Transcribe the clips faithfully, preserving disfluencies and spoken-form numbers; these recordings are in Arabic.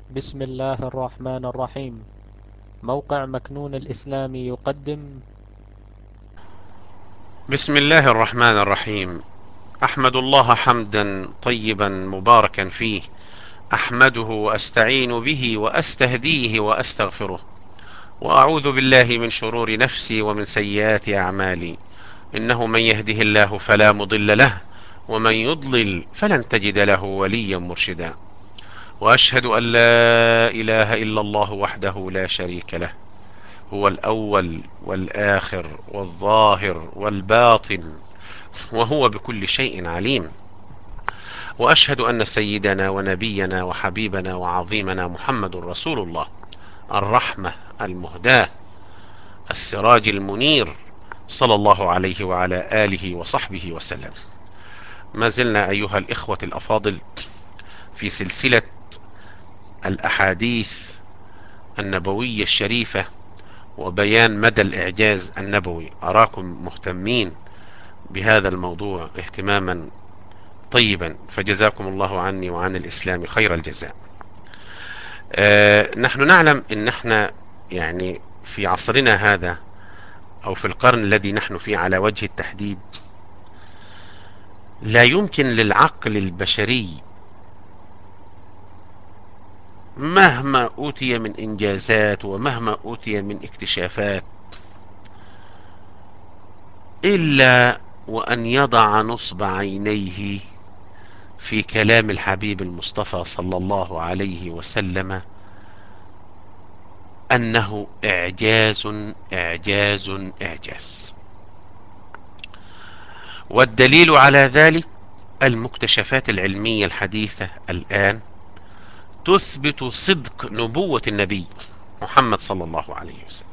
بسم الله الرحمن الرحيم. موقع مكنون الإسلامي يقدم. بسم الله الرحمن الرحيم. أحمد الله حمدا طيبا مباركا فيه. أحمده وأستعين به وأستهديه وأستغفره، وأعوذ بالله من شرور نفسي ومن سيئات أعمالي. إنه من يهده الله فلا مضل له، ومن يضلل فلن تجد له وليا مرشدا. وأشهد أن لا إله إلا الله وحده لا شريك له، هو الأول والآخر والظاهر والباطن، وهو بكل شيء عليم. وأشهد أن سيدنا ونبينا وحبيبنا وعظيمنا محمد رسول الله، الرحمة المهداة، السراج المنير، صلى الله عليه وعلى آله وصحبه وسلم. ما زلنا أيها الإخوة الأفاضل في سلسلة الأحاديث النبوية الشريفة وبيان مدى الإعجاز النبوي. أراكم مهتمين بهذا الموضوع اهتماما طيبا، فجزاكم الله عني وعن الإسلام خير الجزاء. آه نحن نعلم ان احنا يعني في عصرنا هذا، او في القرن الذي نحن فيه على وجه التحديد، لا يمكن للعقل البشري مهما اوتي من انجازات ومهما اوتي من اكتشافات الا وان يضع نصب عينيه في كلام الحبيب المصطفى صلى الله عليه وسلم انه اعجاز اعجاز اعجاز. والدليل على ذلك المكتشفات العلمية الحديثة الآن تثبت صدق نبوة النبي محمد صلى الله عليه وسلم.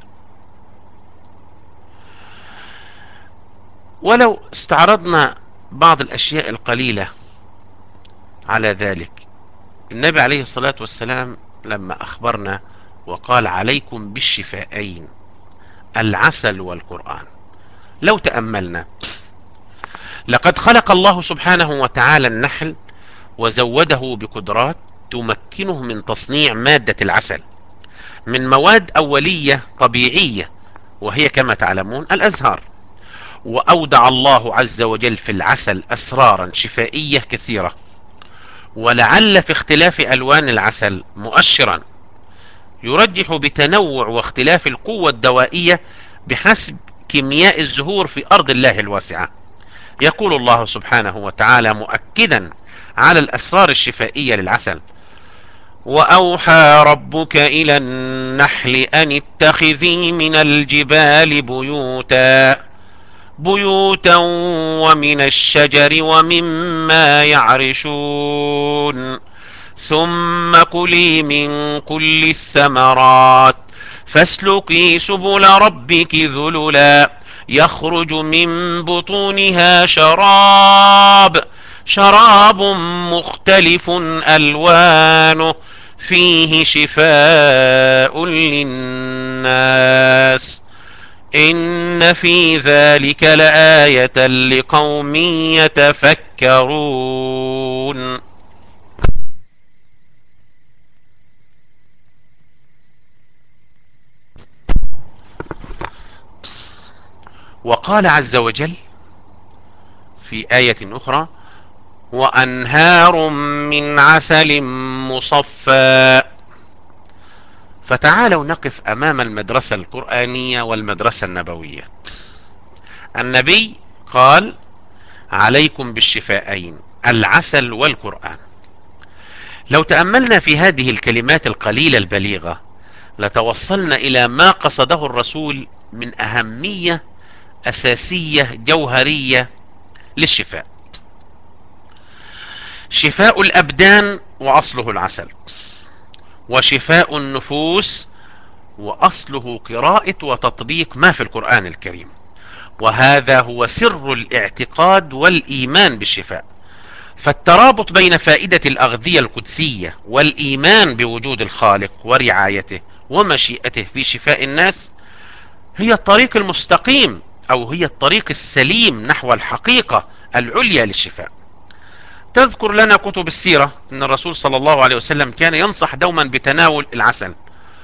ولو استعرضنا بعض الأشياء القليلة على ذلك، النبي عليه الصلاة والسلام لما أخبرنا وقال عليكم بالشفائين العسل والقرآن، لو تأملنا لقد خلق الله سبحانه وتعالى النحل وزوده بقدرات تمكنه من تصنيع مادة العسل من مواد أولية طبيعية، وهي كما تعلمون الأزهار. وأودع الله عز وجل في العسل أسرارا شفائية كثيرة، ولعل في اختلاف ألوان العسل مؤشرا يرجح بتنوع واختلاف القوة الدوائية بحسب كيمياء الزهور في أرض الله الواسعة. يقول الله سبحانه وتعالى مؤكدا على الأسرار الشفائية للعسل: وأوحى ربك إلى النحل أن اتخذي من الجبال بيوتا بيوتا ومن الشجر ومما يعرشون ثم كلي من كل الثمرات فاسلكي سبل ربك ذللا يخرج من بطونها شراب شراب مختلف ألوانه فيه شفاء للناس إن في ذلك لآية لقوم يتفكرون. وقال عز وجل في آية أخرى: وأنهار من عسل مصفى. فتعالوا نقف أمام المدرسة القرآنية والمدرسة النبوية. النبي قال عليكم بالشفاءين العسل والقرآن. لو تأملنا في هذه الكلمات القليلة البليغة لتوصلنا إلى ما قصده الرسول من أهمية أساسية جوهرية للشفاء. شفاء الأبدان وأصله العسل، وشفاء النفوس وأصله قراءة وتطبيق ما في القرآن الكريم. وهذا هو سر الاعتقاد والإيمان بالشفاء. فالترابط بين فائدة الأغذية القدسية والإيمان بوجود الخالق ورعايته ومشيئته في شفاء الناس هي الطريق المستقيم، أو هي الطريق السليم نحو الحقيقة العليا للشفاء. تذكر لنا كتب السيرة أن الرسول صلى الله عليه وسلم كان ينصح دوما بتناول العسل،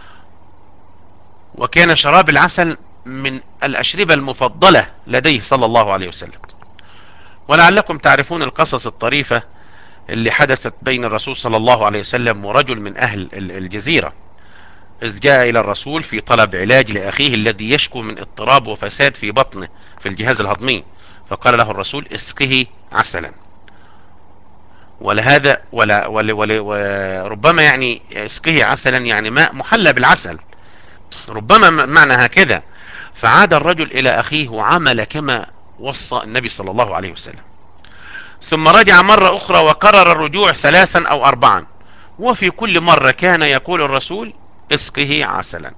وكان شراب العسل من الأشربة المفضلة لديه صلى الله عليه وسلم. ولعلكم تعرفون القصص الطريفة اللي حدثت بين الرسول صلى الله عليه وسلم ورجل من أهل الجزيرة، إذ جاء إلى الرسول في طلب علاج لأخيه الذي يشكو من اضطراب وفساد في بطنه في الجهاز الهضمي، فقال له الرسول: اسقه عسلا. ولهذا ولا ولا ولا وربما يعني اسقه عسلا يعني ماء محلى بالعسل، ربما معنى هكذا. فعاد الرجل إلى أخيه وعمل كما وصى النبي صلى الله عليه وسلم، ثم رجع مرة أخرى وكرر الرجوع ثلاثا أو أربعا، وفي كل مرة كان يقول الرسول: اسقه عسلا،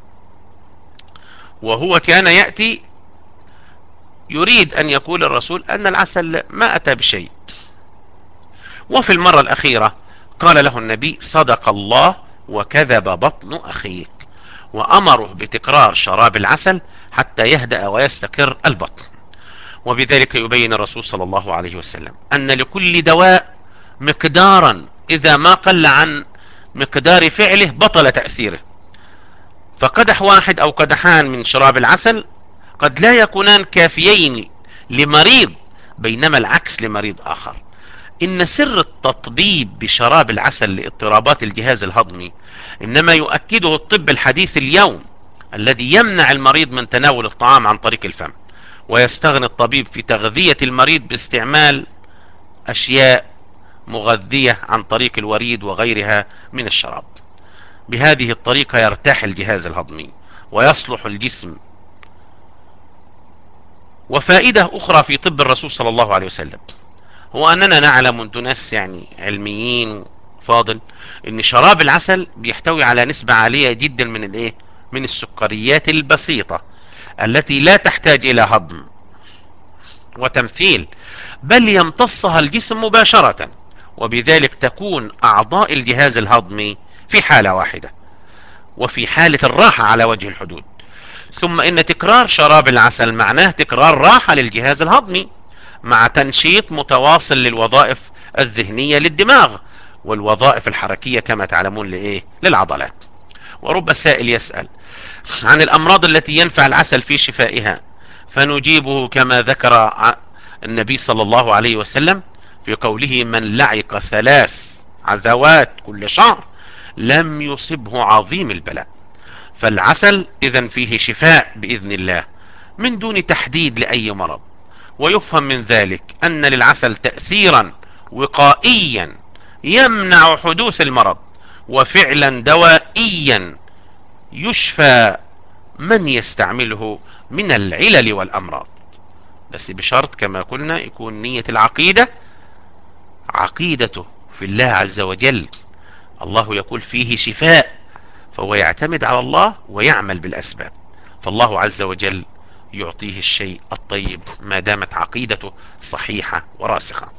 وهو كان يأتي يريد أن يقول الرسول أن العسل ما أتى بشيء. وفي المرة الأخيرة قال له النبي: صدق الله وكذب بطن أخيك، وأمره بتكرار شراب العسل حتى يهدأ ويستقر البطن. وبذلك يبين الرسول صلى الله عليه وسلم أن لكل دواء مقدارا، إذا ما قل عن مقدار فعله بطل تأثيره. فقدح واحد أو قدحان من شراب العسل قد لا يكونان كافيين لمريض، بينما العكس لمريض آخر. إن سر التطبيب بشراب العسل لاضطرابات الجهاز الهضمي إنما يؤكده الطب الحديث اليوم، الذي يمنع المريض من تناول الطعام عن طريق الفم، ويستغني الطبيب في تغذية المريض باستعمال أشياء مغذية عن طريق الوريد وغيرها من الشراب. بهذه الطريقة يرتاح الجهاز الهضمي ويصلح الجسم. وفائدة أخرى في طب الرسول صلى الله عليه وسلم هو أننا نعلم، أنتم ناس يعني علميين فاضل، أن شراب العسل بيحتوي على نسبة عالية جدا من الإيه؟ من السكريات البسيطة التي لا تحتاج إلى هضم وتمثيل، بل يمتصها الجسم مباشرة، وبذلك تكون أعضاء الجهاز الهضمي في حالة واحدة وفي حالة الراحة على وجه الحدود. ثم إن تكرار شراب العسل معناه تكرار راحة للجهاز الهضمي مع تنشيط متواصل للوظائف الذهنية للدماغ، والوظائف الحركية كما تعلمون لإيه؟ للعضلات. ورب سائل يسأل عن الأمراض التي ينفع العسل في شفائها، فنجيبه كما ذكر النبي صلى الله عليه وسلم في قوله: من لعق ثلاث عذوات كل شهر لم يصبه عظيم البلاء. فالعسل إذن فيه شفاء بإذن الله من دون تحديد لأي مرض. ويفهم من ذلك أن للعسل تأثيرا وقائيا يمنع حدوث المرض، وفعلا دوائيا يشفى من يستعمله من العلل والأمراض، بس بشرط كما قلنا يكون نية العقيدة عقيدته في الله عز وجل. الله يقول فيه شفاء، فهو يعتمد على الله ويعمل بالأسباب، فالله عز وجل يعطيه الشيء الطيب ما دامت عقيدته صحيحة وراسخة.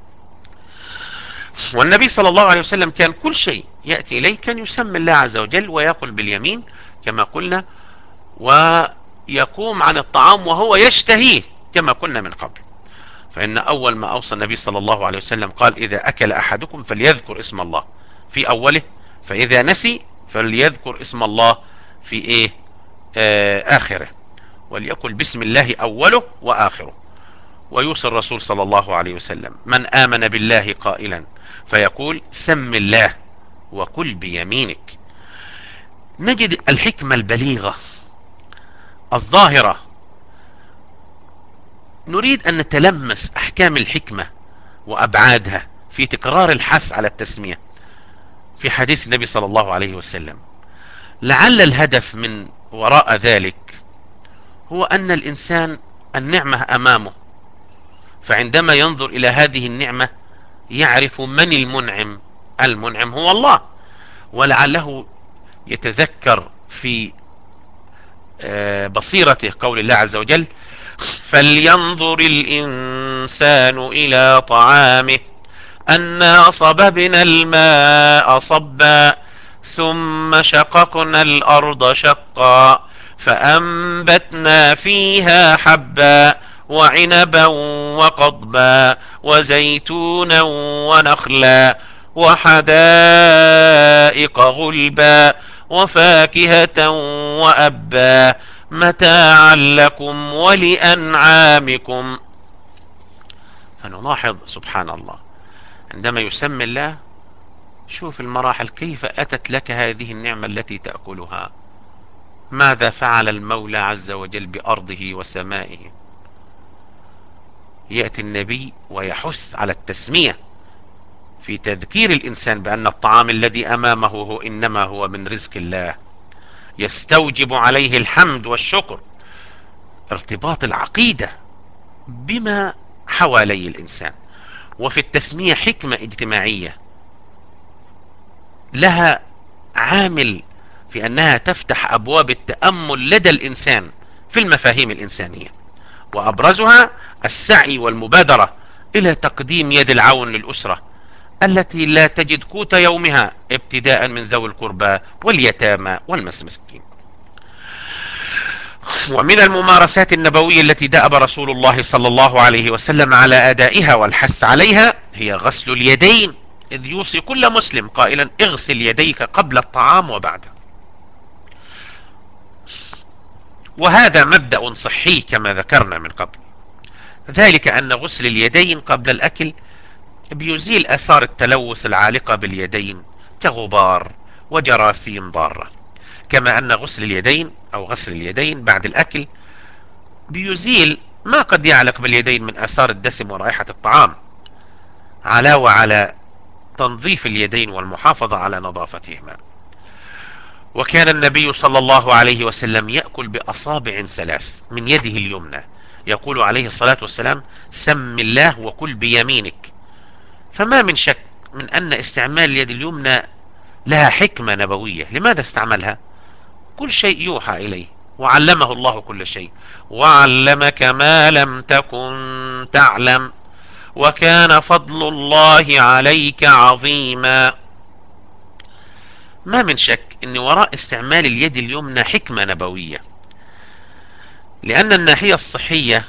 والنبي صلى الله عليه وسلم كان كل شيء يأتي إليه كان يسمي الله عز وجل ويأكل باليمين كما قلنا، ويقوم عن الطعام وهو يشتهيه كما قلنا من قبل. فإن أول ما أوصى النبي صلى الله عليه وسلم قال: إذا أكل أحدكم فليذكر اسم الله في أوله، فإذا نسي فليذكر اسم الله في إيه؟ آه آخره، وليقل بسم الله أوله وآخره. ويوصي الرسول صلى الله عليه وسلم: من آمن بالله قائلا فيقول سم الله وكل بيمينك. نجد الحكمة البليغة الظاهرة، نريد أن نتلمس أحكام الحكمة وأبعادها في تكرار الحث على التسمية في حديث النبي صلى الله عليه وسلم. لعل الهدف من وراء ذلك هو أن الإنسان النعمة أمامه، فعندما ينظر إلى هذه النعمة يعرف من المنعم. المنعم هو الله، ولعله يتذكر في بصيرته قول الله عز وجل: فلينظر الإنسان إلى طعامه أنا صببنا الماء صبا ثم شققنا الأرض شقا فأنبتنا فيها حبا وعنبا وقضبا وزيتونا ونخلا وحدائق غلبا وفاكهة وأبا متاعا لكم ولأنعامكم. فنلاحظ سبحان الله عندما يسمي الله، شوف المراحل كيف أتت لك هذه النعمة التي تأكلها. ماذا فعل المولى عز وجل بأرضه وسمائه؟ يأتي النبي ويحث على التسمية في تذكير الإنسان بأن الطعام الذي أمامه هو إنما هو من رزق الله، يستوجب عليه الحمد والشكر. ارتباط العقيدة بما حوالي الإنسان. وفي التسمية حكمة اجتماعية لها عامل في أنها تفتح أبواب التأمل لدى الإنسان في المفاهيم الإنسانية، وأبرزها السعي والمبادرة إلى تقديم يد العون للأسرة التي لا تجد قوت يومها، ابتداء من ذوي القربى واليتامى والمساكين. ومن الممارسات النبوية التي دأب رسول الله صلى الله عليه وسلم على أدائها والحث عليها هي غسل اليدين، إذ يوصي كل مسلم قائلا: اغسل يديك قبل الطعام وبعده. وهذا مبدأ صحي كما ذكرنا من قبل، ذلك أن غسل اليدين قبل الأكل بيزيل آثار التلوث العالقة باليدين كغبار وجراثيم ضارة، كما أن غسل اليدين أو غسل اليدين بعد الأكل بيزيل ما قد يعلق باليدين من آثار الدسم ورائحة الطعام، علاوة على تنظيف اليدين والمحافظة على نظافتهما. وكان النبي صلى الله عليه وسلم يأكل بأصابع ثلاث من يده اليمنى، يقول عليه الصلاة والسلام: سم الله وكل بيمينك. فما من شك من أن استعمال اليد اليمنى لها حكمة نبوية. لماذا استعملها؟ كل شيء يوحى إليه، وعلمه الله كل شيء، وعلمك ما لم تكن تعلم، وكان فضل الله عليك عظيما. ما من شك ان وراء استعمال اليد اليمنى حكمة نبوية، لان الناحية الصحية،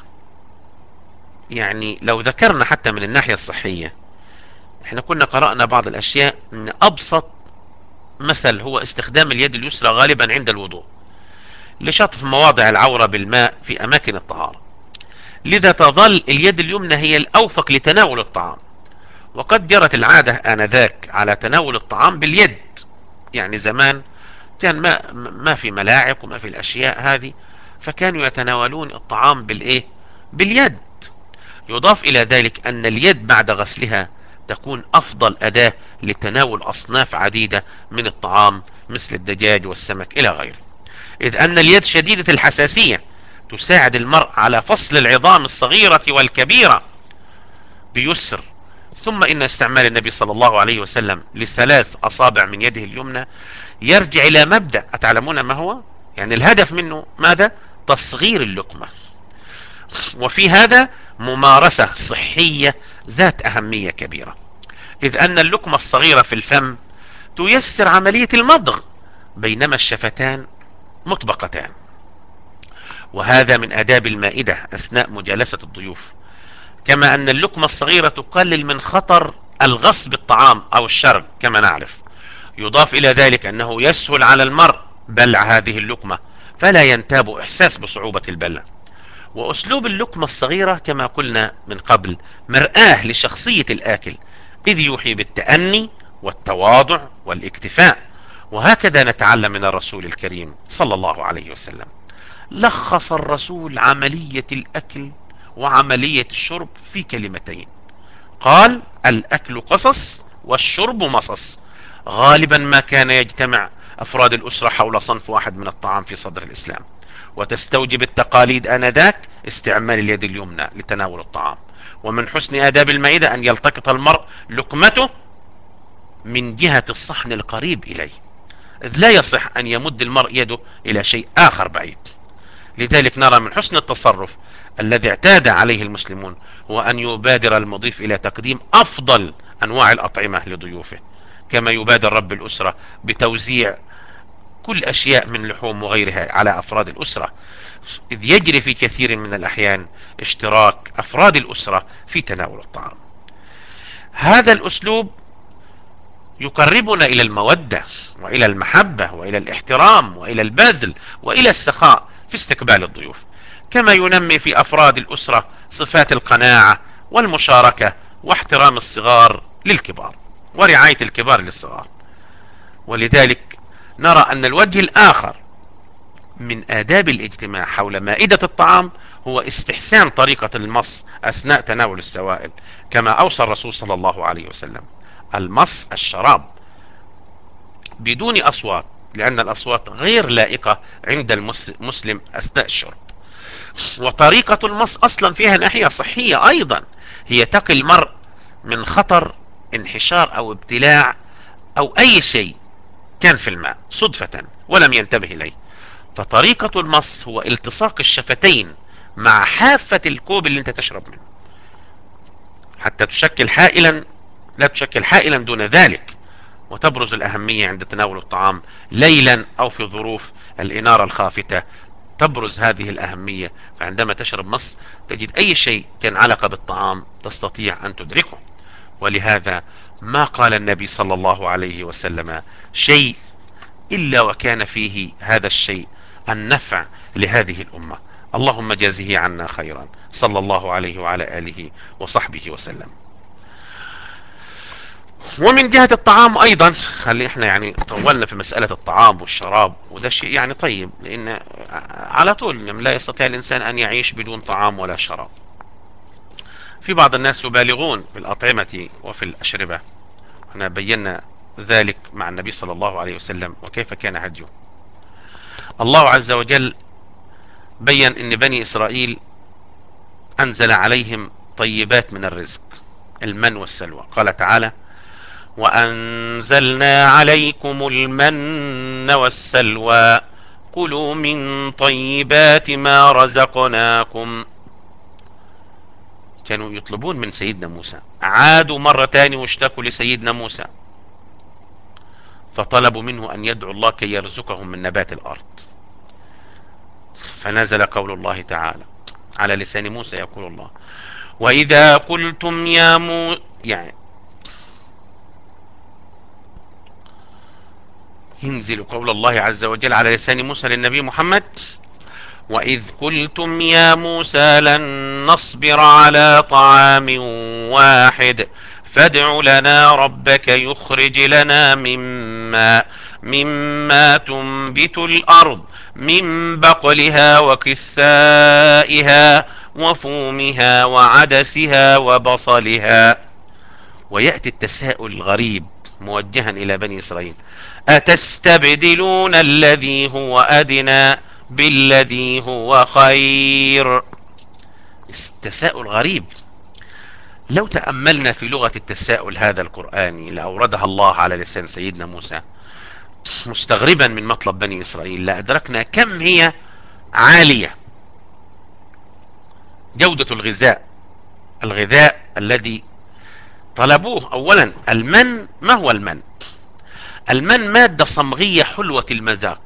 يعني لو ذكرنا حتى من الناحية الصحية، احنا كنا قرأنا بعض الاشياء ان ابسط مثل هو استخدام اليد اليسرى غالبا عند الوضوء لشطف مواضع العورة بالماء في اماكن الطهارة، لذا تظل اليد اليمنى هي الاوفق لتناول الطعام. وقد جرت العادة آنذاك على تناول الطعام باليد، يعني زمان كان ما ما في ملاعق وما في الأشياء هذه، فكانوا يتناولون الطعام بالإيه؟ باليد. يضاف إلى ذلك أن اليد بعد غسلها تكون أفضل أداة لتناول أصناف عديدة من الطعام مثل الدجاج والسمك إلى غيره، إذ أن اليد شديدة الحساسية، تساعد المرء على فصل العظام الصغيرة والكبيرة بيسر. ثم إن استعمال النبي صلى الله عليه وسلم للثلاث أصابع من يده اليمنى يرجع إلى مبدأ أتعلمون ما هو؟ يعني الهدف منه ماذا؟ تصغير اللقمة. وفي هذا ممارسة صحية ذات أهمية كبيرة، إذ أن اللقمة الصغيرة في الفم تيسر عملية المضغ، بينما الشفتان مطبقتان. وهذا من آداب المائدة أثناء مجالسة الضيوف، كما أن اللقمة الصغيرة تقلل من خطر الغص بالطعام أو الشرب كما نعرف. يضاف إلى ذلك أنه يسهل على المرء بلع هذه اللقمة، فلا ينتاب إحساس بصعوبة البلع. وأسلوب اللقمة الصغيرة كما قلنا من قبل مرآة لشخصية الآكل، إذ يوحي بالتأني والتواضع والاكتفاء. وهكذا نتعلم من الرسول الكريم صلى الله عليه وسلم. لخص الرسول عملية الأكل وعملية الشرب في كلمتين، قال: الأكل قصص والشرب مصص. غالبا ما كان يجتمع أفراد الأسرة حول صنف واحد من الطعام في صدر الإسلام، وتستوجب التقاليد آنذاك استعمال اليد اليمنى لتناول الطعام. ومن حسن آداب المائدة أن يلتقط المرء لقمته من جهة الصحن القريب إليه، إذ لا يصح أن يمد المرء يده إلى شيء آخر بعيد. لذلك نرى من حسن التصرف الذي اعتاد عليه المسلمون هو أن يبادر المضيف إلى تقديم أفضل أنواع الأطعمة لضيوفه، كما يبادر رب الأسرة بتوزيع كل أشياء من لحوم وغيرها على أفراد الأسرة. إذ يجري في كثير من الأحيان اشتراك أفراد الأسرة في تناول الطعام. هذا الأسلوب يقربنا إلى المودة وإلى المحبة وإلى الاحترام وإلى البذل وإلى السخاء في استقبال الضيوف، كما ينمي في أفراد الأسرة صفات القناعة والمشاركة واحترام الصغار للكبار ورعاية الكبار للصغار. ولذلك نرى أن الوجه الآخر من آداب الاجتماع حول مائدة الطعام هو استحسان طريقة المص أثناء تناول السوائل، كما أوصى الرسول صلى الله عليه وسلم: المص الشراب بدون أصوات، لأن الأصوات غير لائقة عند المسلم أثناء الشرب. وطريقة المص أصلا فيها ناحية صحية أيضا، هي تقي المرء من خطر انحشار أو ابتلاع أو أي شيء كان في الماء صدفة ولم ينتبه إليه. فطريقة المص هو التصاق الشفتين مع حافة الكوب اللي انت تشرب منه، حتى تشكل حائلا لا تشكل حائلا دون ذلك. وتبرز الأهمية عند تناول الطعام ليلا أو في ظروف الإنارة الخافتة، تبرز هذه الأهمية. فعندما تشرب مص تجد أي شيء كان علق بالطعام تستطيع أن تدركه. ولهذا ما قال النبي صلى الله عليه وسلم شيء إلا وكان فيه هذا الشيء النفع لهذه الأمة. اللهم جازه عنا خيرا، صلى الله عليه وعلى آله وصحبه وسلم. ومن جهة الطعام أيضا، خلي احنا يعني طولنا في مسألة الطعام والشراب، وده شيء يعني طيب، لأن على طول لا يستطيع الإنسان أن يعيش بدون طعام ولا شراب. في بعض الناس يبالغون في الأطعمة وفي الأشربة، احنا بينا ذلك مع النبي صلى الله عليه وسلم وكيف كان هديه. الله عز وجل بين ان بني اسرائيل انزل عليهم طيبات من الرزق، المن والسلوى. قال تعالى: وانزلنا عليكم المن والسلوى كلوا من طيبات ما رزقناكم. كانوا يطلبون من سيدنا موسى، عادوا مرة تاني واشتكوا لسيدنا موسى، فطلبوا منه ان يدعو الله كي يرزقهم من نبات الارض. فنزل قول الله تعالى على لسان موسى، يقول الله: وإذا قلتم يا مو يعني ينزل قول الله عز وجل على لسان موسى للنبي محمد: وإذ قلتم يا موسى لن نصبر على طعام واحد فادع لنا ربك يخرج لنا مما مما تنبت الأرض من بقلها وكثائها وفومها وعدسها وبصلها. ويأتي التساؤل الغريب موجها إلى بني إسرائيل: أتستبدلون الذي هو أدنى بالذي هو خير؟ تساؤل غريب. لو تأملنا في لغة التساؤل هذا القرآني لأوردها الله على لسان سيدنا موسى مستغربا من مطلب بني إسرائيل، لأدركنا كم هي عالية جودة الغذاء الغذاء الذي طلبوه. أولا، المن. ما هو المن؟ المن مادة صمغية حلوة المذاق،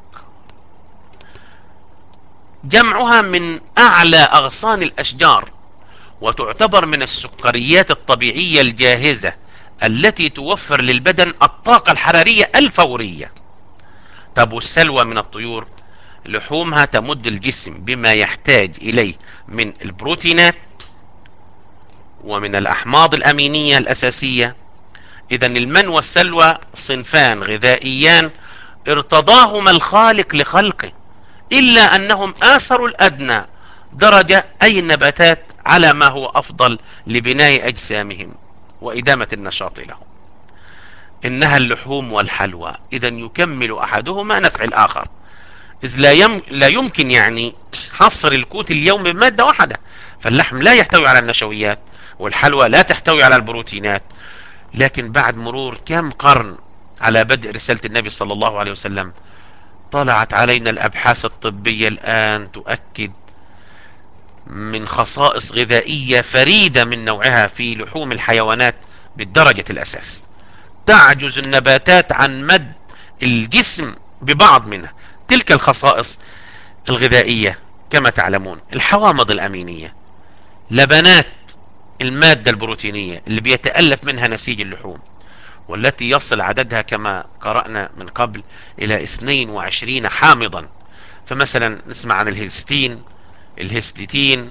جمعها من أعلى أغصان الأشجار، وتعتبر من السكريات الطبيعية الجاهزة التي توفر للبدن الطاقة الحرارية الفورية. طب والسلوى من الطيور؟ لحومها تمد الجسم بما يحتاج إليه من البروتينات ومن الأحماض الأمينية الأساسية. إذا المن والسلوى صنفان غذائيان ارتضاهما الخالق لخلقه، إلا أنهم آثروا الأدنى درجة أي النباتات على ما هو أفضل لبناء أجسامهم وإدامة النشاط لهم. إنها اللحوم والحلوى، إذا يكمل أحدهما نفع الآخر، إذ لا, يم... لا يمكن يعني حصر القوت اليوم بمادة واحدة. فاللحم لا يحتوي على النشويات، والحلوى لا تحتوي على البروتينات. لكن بعد مرور كم قرن على بدء رسالة النبي صلى الله عليه وسلم، طلعت علينا الأبحاث الطبية الآن تؤكد من خصائص غذائية فريدة من نوعها في لحوم الحيوانات بالدرجة الأساس. تعجز النباتات عن مد الجسم ببعض منها. تلك الخصائص الغذائية كما تعلمون الحوامض الأمينية، لبنات المادة البروتينية اللي بيتألف منها نسيج اللحوم، والتي يصل عددها كما قرأنا من قبل إلى اثنين وعشرين حامضا. فمثلا نسمع عن الهيستين، الهستيتين،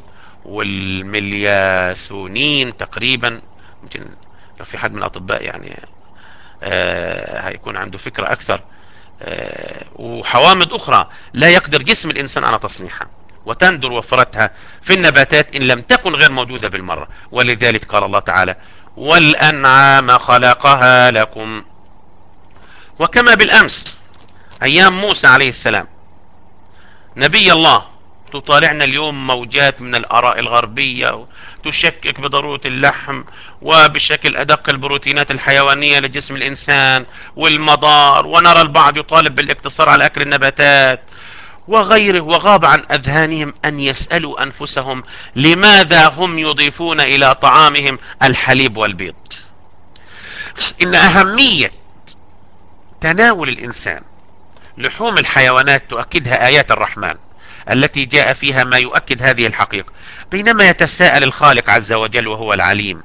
والملياسونين تقريبا. ممكن لو في حد من الأطباء يعني آه هيكون عنده فكرة أكثر. آه وحوامض أخرى لا يقدر جسم الإنسان على تصنيعها، وتندر وفرتها في النباتات إن لم تكن غير موجودة بالمرة. ولذلك قال الله تعالى: والأنعام خلقها لكم. وكما بالأمس أيام موسى عليه السلام نبي الله، تطالعنا اليوم موجات من الآراء الغربية تشكك بضرورة اللحم وبشكل أدق البروتينات الحيوانية لجسم الإنسان والمضار، ونرى البعض يطالب بالاقتصار على أكل النباتات وغيره، وغاب عن أذهانهم أن يسألوا أنفسهم لماذا هم يضيفون إلى طعامهم الحليب والبيض. إن أهمية تناول الإنسان لحوم الحيوانات تؤكدها آيات الرحمن التي جاء فيها ما يؤكد هذه الحقيقة. بينما يتساءل الخالق عز وجل وهو العليم،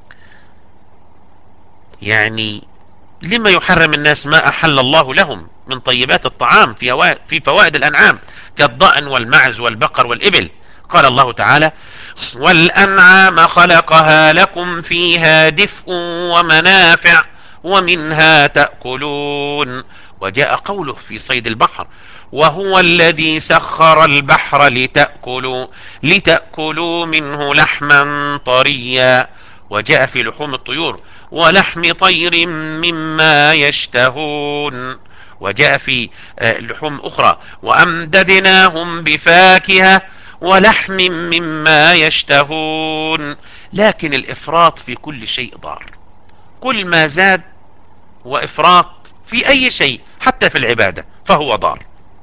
يعني لما يحرم الناس ما أحل الله لهم من طيبات الطعام في فوائد الأنعام كالضأن والمعز والبقر والإبل؟ قال الله تعالى: والأنعام خلقها لكم فيها دفء ومنافع ومنها تأكلون. وجاء قوله في صيد البحر: وهو الذي سخر البحر لتأكلوا لتأكلوا منه لحما طريا. وجاء في لحوم الطيور: ولحم طير مما يشتهون. وجاء في لحوم أخرى: وأمددناهم بفاكهة ولحم مما يشتهون. لكن الإفراط في كل شيء ضار. كل ما زاد وإفراط في أي شيء حتى في العبادة فهو ضار.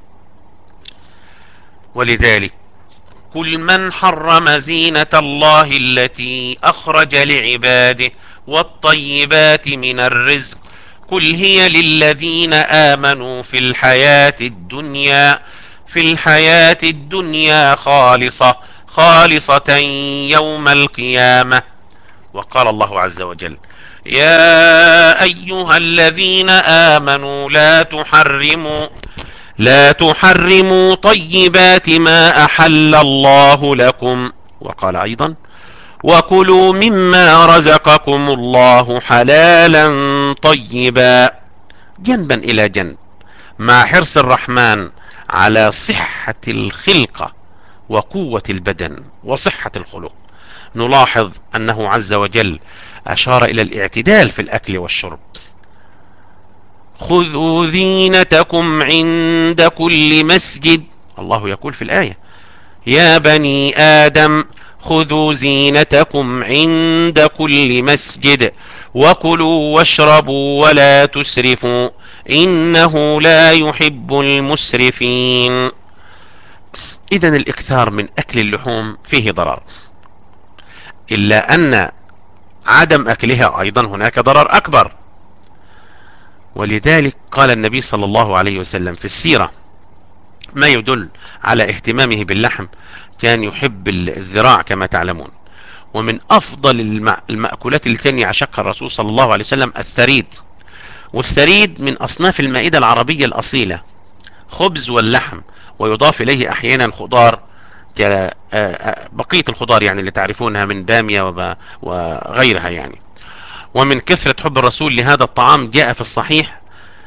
ولذلك قل من حرم زينة الله التي أخرج لعباده والطيبات من الرزق قل هي للذين آمنوا في الحياة الدنيا في الحياة الدنيا خالصة خالصة يوم القيامة. وقال الله عز وجل: يا أيها الذين آمنوا لا تحرموا لا تحرموا طيبات ما أحل الله لكم. وقال أيضا: وكلوا مما رزقكم الله حلالا طيبا. جنبا إلى جنب مع حرص الرحمن على صحة الخلقة وقوة البدن وصحة الخلق، نلاحظ أنه عز وجل أشار إلى الاعتدال في الأكل والشرب. خذوا زينتكم عند كل مسجد. الله يقول في الآية: يا بني آدم خذوا زينتكم عند كل مسجد وكلوا واشربوا ولا تسرفوا إنه لا يحب المسرفين. إذن الإكثار من أكل اللحوم فيه ضرر، إلا أن عدم أكلها أيضا هناك ضرر أكبر. ولذلك قال النبي صلى الله عليه وسلم في السيرة ما يدل على اهتمامه باللحم: كان يحب الذراع كما تعلمون. ومن أفضل المأكولات التي كان يعشقها الرسول صلى الله عليه وسلم الثريد. والثريد من أصناف المائدة العربية الأصيلة، خبز واللحم، ويضاف إليه أحيانا خضار بقية الخضار يعني اللي تعرفونها من بامية وغيرها يعني. ومن كثرة حب الرسول لهذا الطعام جاء في الصحيح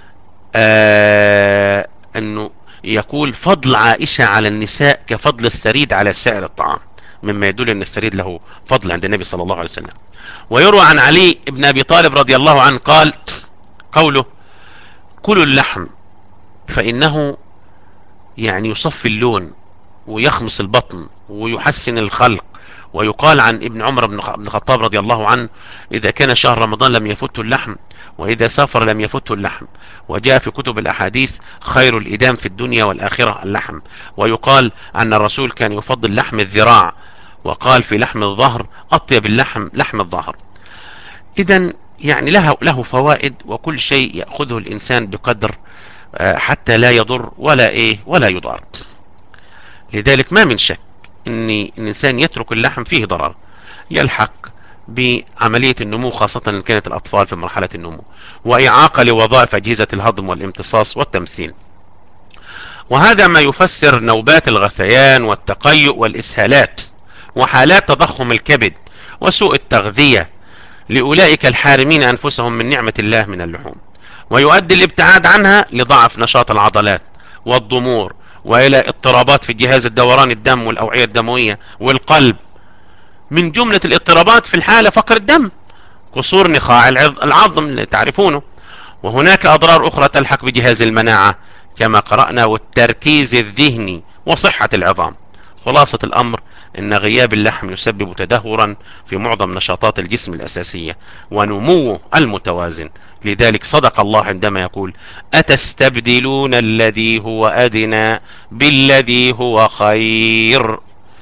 آه أنه يقول: فضل عائشة على النساء كفضل الثريد على سائر الطعام، مما يدل أن الثريد له فضل عند النبي صلى الله عليه وسلم. ويروى عن علي بن أبي طالب رضي الله عنه قال قوله: كلوا اللحم فإنه يعني يصفي اللون ويخمص البطن ويحسن الخلق. ويقال عن ابن عمر بن الخطاب رضي الله عنه: إذا كان شهر رمضان لم يفته اللحم، وإذا سافر لم يفته اللحم. وجاء في كتب الأحاديث: خير الإدام في الدنيا والآخرة اللحم. ويقال أن الرسول كان يفضل لحم الذراع، وقال في لحم الظهر: أطيب اللحم لحم الظهر. إذن يعني له له فوائد، وكل شيء يأخذه الإنسان بقدر حتى لا يضر ولا إيه ولا يضار. لذلك ما من شك ان الانسان يترك اللحم فيه ضرر يلحق بعملية النمو، خاصة إن كانت الأطفال في مرحلة النمو، وإعاقة لوظائف أجهزة الهضم والامتصاص والتمثيل. وهذا ما يفسر نوبات الغثيان والتقيؤ والإسهالات وحالات تضخم الكبد وسوء التغذية لأولئك الحارمين أنفسهم من نعمة الله من اللحوم، ويؤدي الابتعاد عنها لضعف نشاط العضلات والضمور، وإلى اضطرابات في جهاز الدوران الدم والأوعية الدموية والقلب. من جملة الاضطرابات في الحالة فقر الدم، قصور نخاع العظم اللي تعرفونه. وهناك أضرار أخرى تلحق بجهاز المناعة كما قرأنا، والتركيز الذهني وصحة العظام. خلاصة الأمر أن غياب اللحم يسبب تدهورا في معظم نشاطات الجسم الأساسية ونموه المتوازن. لذلك صدق الله عندما يقول: أتستبدلون الذي هو أدنى بالذي هو خير.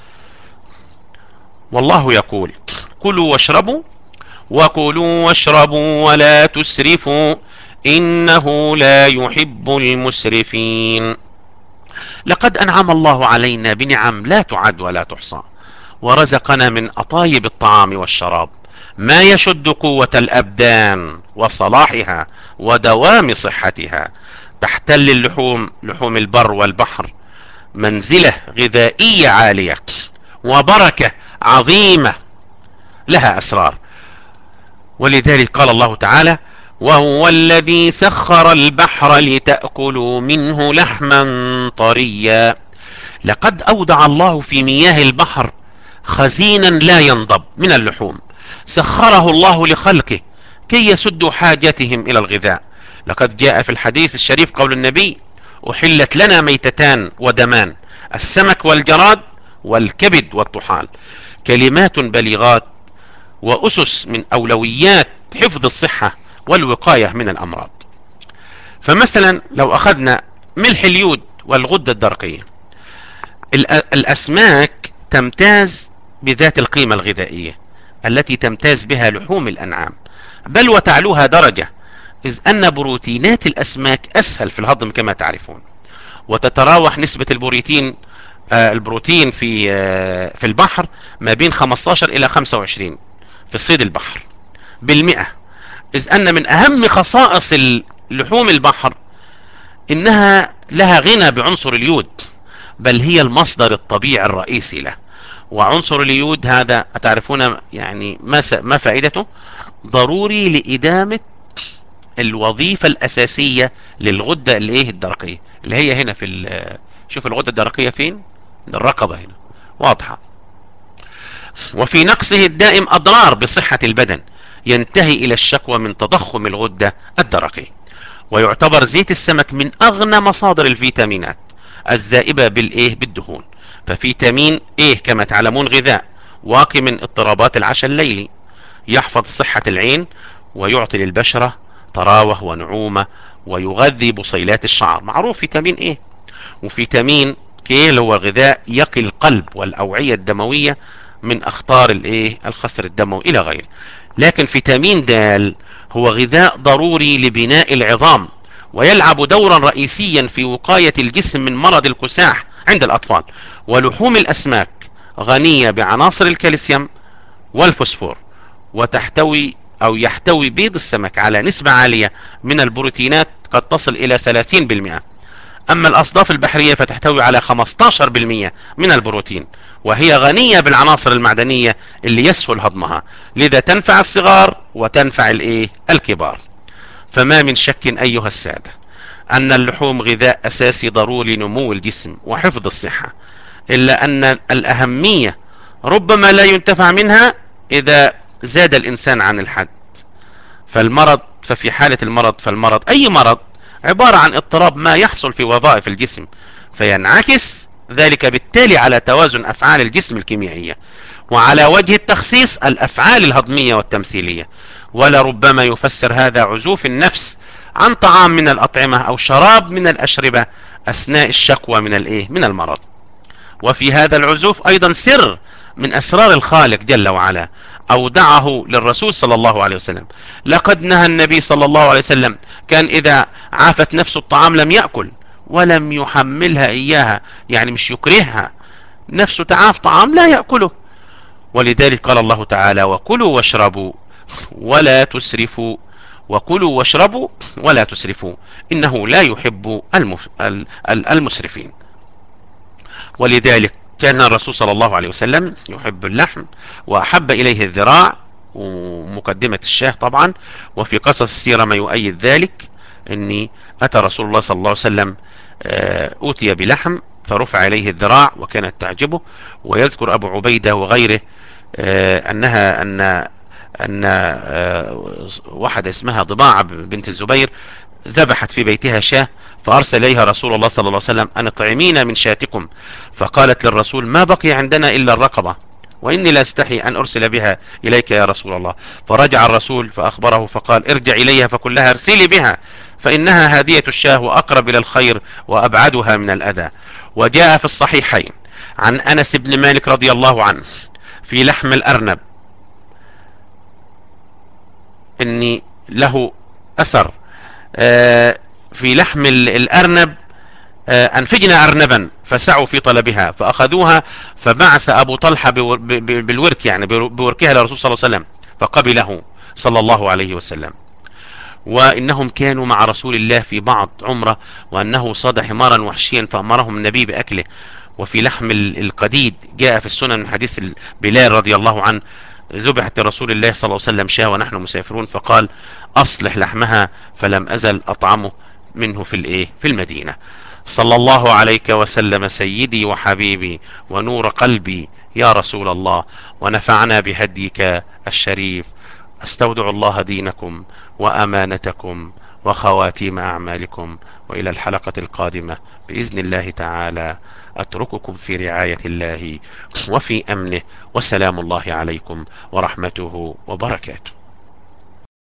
والله يقول: كلوا واشربوا وكلوا واشربوا ولا تسرفوا إنه لا يحب المسرفين. لقد أنعم الله علينا بنعم لا تعد ولا تحصى، ورزقنا من أطايب الطعام والشراب ما يشد قوة الأبدان وصلاحها ودوام صحتها. تحتل اللحوم، لحوم البر والبحر، منزلة غذائية عالية وبركة عظيمة لها أسرار. ولذلك قال الله تعالى: وهو الذي سخر البحر لتأكلوا منه لحما طريا. لقد أودع الله في مياه البحر خزينا لا ينضب من اللحوم، سخره الله لخلقه كي يسدوا حاجتهم إلى الغذاء. لقد جاء في الحديث الشريف قول النبي: أحلت لنا ميتتان ودمان، السمك والجراد والكبد والطحال. كلمات بليغات وأسس من أولويات حفظ الصحة والوقاية من الأمراض. فمثلا لو أخذنا ملح اليود والغدة الدرقية، الأسماك تمتاز بذات القيمة الغذائية التي تمتاز بها لحوم الأنعام، بل وتعلوها درجة، إذ أن بروتينات الأسماك أسهل في الهضم كما تعرفون. وتتراوح نسبة البروتين آه البروتين في آه في البحر ما بين خمسة عشر إلى خمسة وعشرين في صيد البحر بالمئة، إذ أن من أهم خصائص لحوم البحر إنها لها غنى بعنصر اليود، بل هي المصدر الطبيعي الرئيسي له. وعنصر اليود هذا تعرفون يعني ما ما فائدته؟ ضروري لإدامة الوظيفة الأساسية للغدة الايه الدرقية، اللي هي هنا في شوف الغدة الدرقية فين؟ الرقبة هنا واضحة. وفي نقصه الدائم أضرار بصحة البدن، ينتهي إلى الشكوى من تضخم الغدة الدرقية. ويعتبر زيت السمك من أغنى مصادر الفيتامينات الذائبة بالإيه بالدهون. ففيتامين إيه كما تعلمون غذاء واقي من اضطرابات العشاء الليلي، يحفظ صحة العين ويعطي للبشرة طراوة ونعومة، ويغذي بصيلات الشعر، معروف فيتامين إيه. وفيتامين كي اللي هو غذاء يقي القلب والأوعية الدموية من أخطار الإيه الخسر الدموي إلى غيره. لكن فيتامين د هو غذاء ضروري لبناء العظام، ويلعب دورا رئيسيا في وقاية الجسم من مرض الكساح عند الأطفال. ولحوم الأسماك غنية بعناصر الكالسيوم والفوسفور، وتحتوي أو يحتوي بيض السمك على نسبة عالية من البروتينات قد تصل إلى ثلاثين بالمئة. أما الأصداف البحرية فتحتوي على خمسة عشر بالمئة من البروتين، وهي غنية بالعناصر المعدنية اللي يسهل هضمها، لذا تنفع الصغار وتنفع الإيه الكبار. فما من شك أيها السادة أن اللحوم غذاء أساسي ضروري لنمو الجسم وحفظ الصحة، إلا أن الأهمية ربما لا ينتفع منها إذا زاد الإنسان عن الحد. فالمرض ففي حالة المرض فالمرض أي مرض عبارة عن اضطراب ما يحصل في وظائف الجسم، فينعكس ذلك بالتالي على توازن أفعال الجسم الكيميائية، وعلى وجه التخصيص الأفعال الهضمية والتمثيلية. ولربما يفسر هذا عزوف النفس عن طعام من الأطعمة أو شراب من الأشربة أثناء الشكوى من الإيه من المرض. وفي هذا العزوف أيضا سر من أسرار الخالق جل وعلا أودعه للرسول صلى الله عليه وسلم. لقد نهى النبي صلى الله عليه وسلم، كان إذا عافت نفسه الطعام لم يأكل ولم يحملها إياها، يعني مش يكرهها نفسه تعاف طعام لا يأكله. ولذلك قال الله تعالى: وكلوا واشربوا ولا تسرفوا، وكلوا واشربوا ولا تسرفوا إنه لا يحب المسرفين. ولذلك كان الرسول صلى الله عليه وسلم يحب اللحم، وأحب إليه الذراع ومقدمة الشاه طبعا. وفي قصص السيرة ما يؤيد ذلك، أني أتى رسول الله صلى الله عليه وسلم أوتي بلحم فرفع إليه الذراع وكانت تعجبه. ويذكر أبو عبيدة وغيره أنها أن أن واحدة اسمها ضباعة بنت الزبير ذبحت في بيتها شاة، فأرسل إليها رسول الله صلى الله عليه وسلم: أن اطعمين من شاتكم. فقالت للرسول: ما بقي عندنا إلا الرقبة، وإني لا أستحي أن أرسل بها إليك يا رسول الله. فرجع الرسول فأخبره فقال: ارجع إليها فقل لها ارسلي بها، فإنها هادية الشاه وأقرب إلى الخير وأبعدها من الأذى. وجاء في الصحيحين عن أنس بن مالك رضي الله عنه في لحم الأرنب إني له أثر في لحم الأرنب: أنفجنا أرنبا فسعوا في طلبها فأخذوها، فبعث أبو طلحة بالورك، يعني بوركها للرسول صلى الله عليه وسلم، فقبله صلى الله عليه وسلم. وإنهم كانوا مع رسول الله في بعض عمرة، وأنه صاد حمارا وحشيا فأمرهم النبي بأكله. وفي لحم القديد جاء في السنن من حديث بلال رضي الله عنه: ذبحت لرسول الله صلى الله عليه وسلم شاة ونحن مسافرون، فقال: أصلح لحمها، فلم أزل أطعمه منه في الإيه في المدينة. صلى الله عليك وسلم سيدي وحبيبي ونور قلبي يا رسول الله، ونفعنا بهديك الشريف. استودع الله دينكم وأمانتكم وخواتيم أعمالكم، وإلى الحلقة القادمة بإذن الله تعالى أترككم في رعاية الله وفي أمنه، وسلام الله عليكم ورحمته وبركاته.